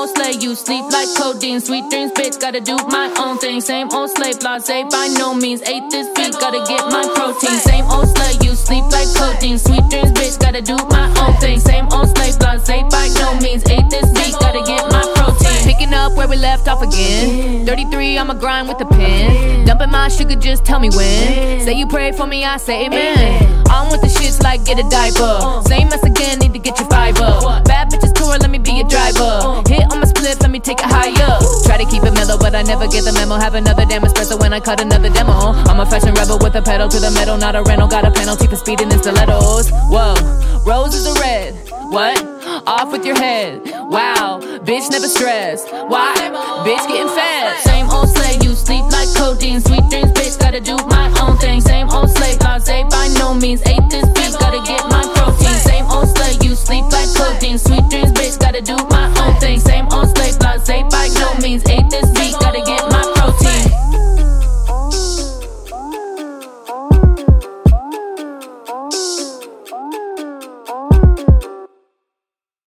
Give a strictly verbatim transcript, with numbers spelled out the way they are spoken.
old slave, you sleep like codeine. Sweet dreams, bitch, gotta do my own thing. Same old slave, blase, by no means. Ate this beat, gotta get my protein. Same old slave, you sleep like codeine. Sweet dreams, bitch, gotta do my own thing. Same old slave, blase, by no means. Ate this beat, gotta get my protein. Picking up where we left off again. thirty-three, I'ma grind with the pen. Dumping my sugar, just tell me when. Say you pray for me, I say amen. I'm with the shits like get a diaper. Same mess again, need to get your fiber. Bad bitches tour, let me be your driver. Hit on my split, let me take it higher. Try to keep it mellow, but I never get the memo. Have another damn espresso when I cut another demo. I'm a fashion rebel with a pedal to the metal, not a rental. Got a penalty for speeding in stilettos. Whoa, roses are red. What? Off with your head. Wow, bitch never stressed. Why? Bitch getting fed. Same old slave, you sleep like codeine. Sweet dreams, bitch, gotta do my own thing. Same old slave, blase, by no means. Ate this bitch.